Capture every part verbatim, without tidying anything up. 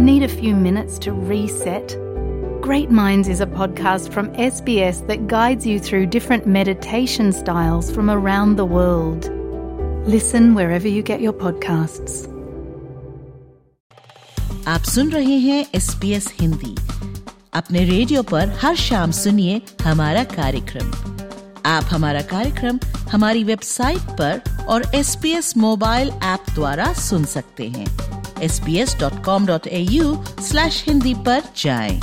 Need a few minutes to reset? Great Minds is a podcast from S B S that guides you through different meditation styles from around the world. Listen wherever you get your podcasts. आप सुन रहे हैं S B S Hindi. अपने radio पर हर शाम सुनिए हमारा कार्यक्रम। आप हमारा कार्यक्रम हमारी वेबसाइट पर और S B S mobile app द्वारा सुन सकते हैं। S B S dot com dot A U slash Hindi पर जाएं।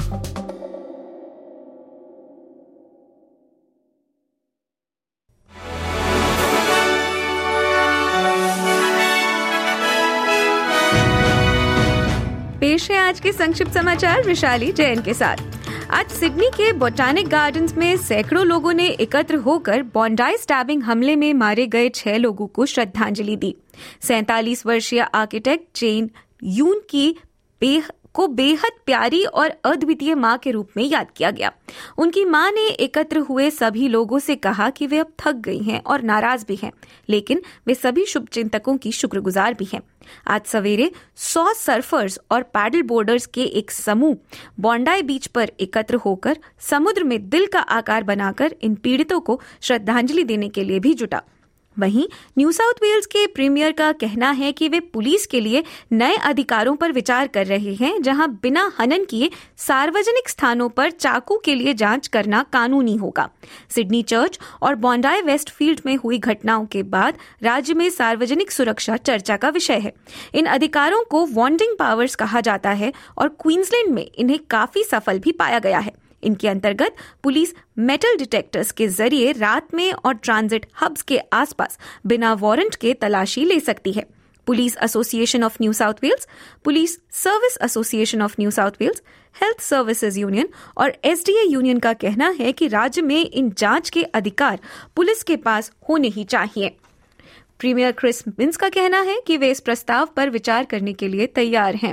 पेश है आज के संक्षिप्त समाचार विशाली जैन के साथ। आज सिडनी के बोटानिक गार्डन्स में सैकड़ों लोगों ने एकत्र होकर बॉन्डाई स्टैबिंग हमले में मारे गए छह लोगों को श्रद्धांजलि दी। सैंतालीस वर्षीय आर्किटेक्ट जेन यून की बेह को बेहद प्यारी और अद्वितीय मां के रूप में याद किया गया। उनकी मां ने एकत्र हुए सभी लोगों से कहा कि वे अब थक गई हैं और नाराज भी हैं, लेकिन वे सभी शुभचिंतकों की शुक्रगुजार भी हैं। आज सवेरे सौ सर्फर्स और पैडल बोर्डर्स के एक समूह बॉन्डाई बीच पर एकत्र होकर समुद्र में दिल का आकार बनाकर इन पीड़ितों को श्रद्धांजलि देने के लिए भी जुटा। वहीं न्यू साउथ वेल्स के प्रीमियर का कहना है कि वे पुलिस के लिए नए अधिकारों पर विचार कर रहे हैं, जहां बिना हनन किए सार्वजनिक स्थानों पर चाकू के लिए जांच करना कानूनी होगा। सिडनी चर्च और बॉन्डाई वेस्टफील्ड में हुई घटनाओं के बाद राज्य में सार्वजनिक सुरक्षा चर्चा का विषय है। इन अधिकारों को वॉन्डिंग पावर्स कहा जाता है और क्वींसलैंड में इन्हें काफी सफल भी पाया गया है। इनके अंतर्गत पुलिस मेटल डिटेक्टर्स के जरिए रात में और ट्रांजिट हब्स के आसपास बिना वारंट के तलाशी ले सकती है। Police association of New South Wales, police service association of New South Wales, health services union और एस डी ए यूनियन का कहना है कि राज्य में इन जांच के अधिकार पुलिस के पास होने ही चाहिए। प्रीमियर क्रिस मिन्स का कहना है कि वे इस प्रस्ताव पर विचार करने के लिए तैयार हैं।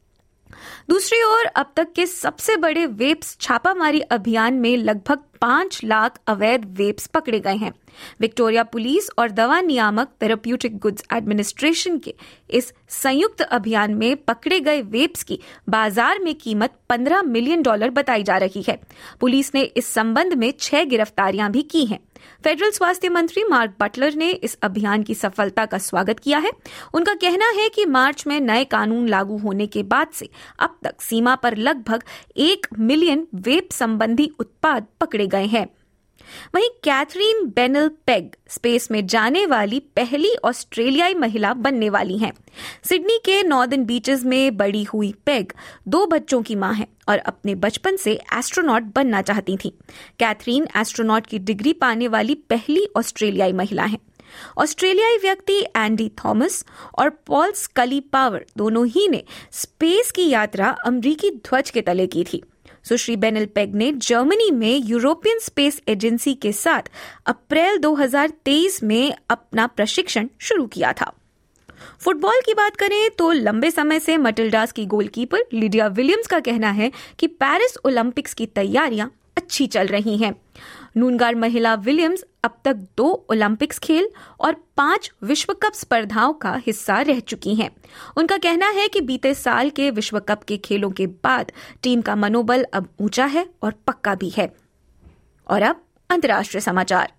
दूसरी ओर अब तक के सबसे बड़े वेप्स छापामारी अभियान में लगभग पांच लाख अवैध वेप्स पकड़े गए हैं। विक्टोरिया पुलिस और दवा नियामक थेरेप्यूटिक गुड्स एडमिनिस्ट्रेशन के इस संयुक्त अभियान में पकड़े गए वेप्स की बाजार में कीमत पंद्रह मिलियन डॉलर बताई जा रही है। पुलिस ने इस संबंध में छह गिरफ्तारियां भी की हैं। फेडरल स्वास्थ्य मंत्री मार्क बटलर ने इस अभियान की सफलता का स्वागत किया है। उनका कहना है कि मार्च में नए कानून लागू होने के बाद से अब तक सीमा पर लगभग एक मिलियन वेप संबंधी उत्पाद पकड़े गए हैं। वहीं कैथरीन बेनेल पेग स्पेस में जाने वाली पहली ऑस्ट्रेलियाई महिला बनने वाली हैं। सिडनी के नॉर्दर्न बीचेस में बड़ी हुई पेग दो बच्चों की मां है और अपने बचपन से एस्ट्रोनॉट बनना चाहती थी। कैथरीन एस्ट्रोनॉट की डिग्री पाने वाली पहली ऑस्ट्रेलियाई महिला है। ऑस्ट्रेलियाई व्यक्ति एंडी थॉमस और पॉल स्कली पावर दोनों ही ने स्पेस की यात्रा अमेरिकी ध्वज के तले की थी। सुश्री बेनेल पेग ने जर्मनी में यूरोपियन स्पेस एजेंसी के साथ अप्रैल दो हज़ार तेईस में अपना प्रशिक्षण शुरू किया था। फुटबॉल की बात करें तो लंबे समय से मटिल्डास की गोलकीपर लिडिया विलियम्स का कहना है कि पेरिस ओलंपिक्स की तैयारियां अच्छी चल रही हैं। नूनगार महिला विलियम्स अब तक दो ओलंपिक्स खेल और पांच विश्व कप स्पर्धाओं का हिस्सा रह चुकी हैं। उनका कहना है कि बीते साल के विश्व कप के खेलों के बाद टीम का मनोबल अब ऊंचा है और पक्का भी है। और अब अंतर्राष्ट्रीय समाचार।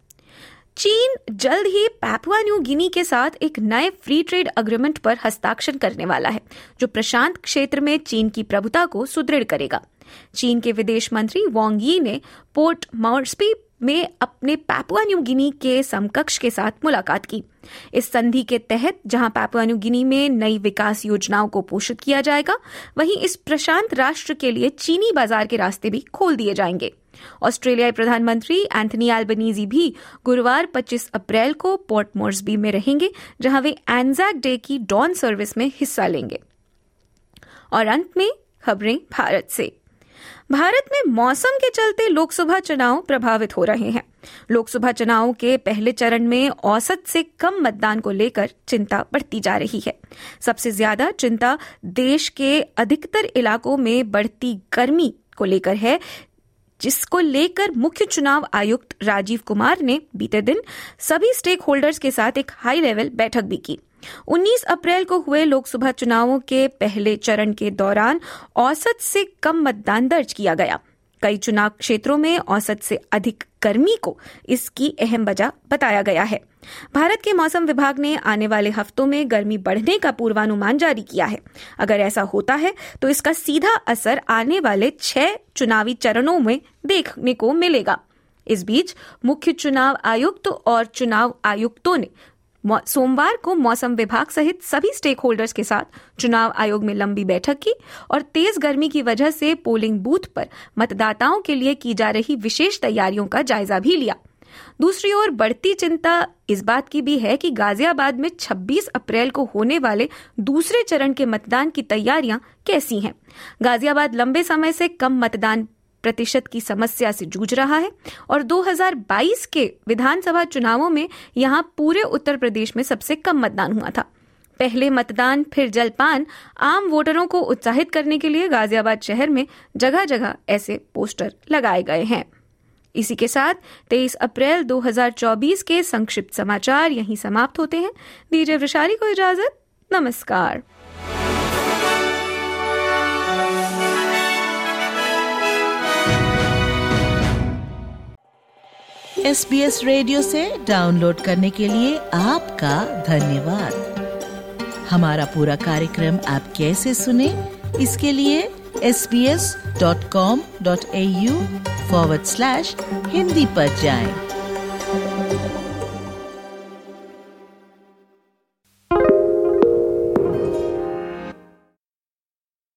चीन जल्द ही पैपुआ न्यू गिनी के साथ एक नए फ्री ट्रेड एग्रीमेंट पर हस्ताक्षर करने वाला है, जो प्रशांत क्षेत्र में चीन की प्रभुता को सुदृढ़ करेगा। चीन के विदेश मंत्री वांग यी ने पोर्ट मॉर्सबी में अपने पैपुआ न्यू गिनी के समकक्ष के साथ मुलाकात की। इस संधि के तहत जहां पैपुआ न्यू गिनी में नई विकास योजनाओं को पोषित किया जाएगा, वहीं इस प्रशांत राष्ट्र के लिए चीनी बाजार के रास्ते भी खोल दिए जाएंगे। ऑस्ट्रेलियाई प्रधानमंत्री एंथनी एल्बनीजी भी गुरुवार पच्चीस अप्रैल को पोर्ट मॉर्सबी में रहेंगे, जहां वे एंजाक डे की डॉन सर्विस में हिस्सा लेंगे। और अंत में खबरें भारत से। भारत में मौसम के चलते लोकसभा चुनाव प्रभावित हो रहे हैं। लोकसभा चुनाव के पहले चरण में औसत से कम मतदान को लेकर चिंता बढ़ती जा रही है। सबसे ज्यादा चिंता देश के अधिकतर इलाकों में बढ़ती गर्मी को लेकर है, जिसको लेकर मुख्य चुनाव आयुक्त राजीव कुमार ने बीते दिन सभी स्टेक होल्डर्स के साथ एक हाई लेवल बैठक भी की। उन्नीस अप्रैल को हुए लोकसभा चुनावों के पहले चरण के दौरान औसत से कम मतदान दर्ज किया गया। कई चुनाव क्षेत्रों में औसत से अधिक गर्मी को इसकी अहम वजह बताया गया है। भारत के मौसम विभाग ने आने वाले हफ्तों में गर्मी बढ़ने का पूर्वानुमान जारी किया है। अगर ऐसा होता है तो इसका सीधा असर आने वाले छह चुनावी चरणों में देखने को मिलेगा। इस बीच मुख्य चुनाव आयुक्त और चुनाव आयुक्तों ने सोमवार को मौसम विभाग सहित सभी स्टेक होल्डर्स के साथ चुनाव आयोग में लंबी बैठक की और तेज गर्मी की वजह से पोलिंग बूथ पर मतदाताओं के लिए की जा रही विशेष तैयारियों का जायजा भी लिया। दूसरी ओर बढ़ती चिंता इस बात की भी है कि गाजियाबाद में छब्बीस अप्रैल को होने वाले दूसरे चरण के मतदान की तैयारियां कैसी हैं। गाजियाबाद लंबे समय से कम मतदान प्रतिशत की समस्या से जूझ रहा है और दो हज़ार बाईस के विधानसभा चुनावों में यहां पूरे उत्तर प्रदेश में सबसे कम मतदान हुआ था। पहले मतदान फिर जलपान आम वोटरों को उत्साहित करने के लिए गाजियाबाद शहर में जगह जगह ऐसे पोस्टर लगाए गए हैं। इसी के साथ तेईस अप्रैल दो हज़ार चौबीस के संक्षिप्त समाचार यहीं समाप्त होते हैं। दीजिए वैशाली को इजाजत। नमस्कार। एस बी एस रेडियो से डाउनलोड करने के लिए आपका धन्यवाद। हमारा पूरा कार्यक्रम आप कैसे सुने, इसके लिए S B S dot com dot A U forward slash Hindi पर जाएं।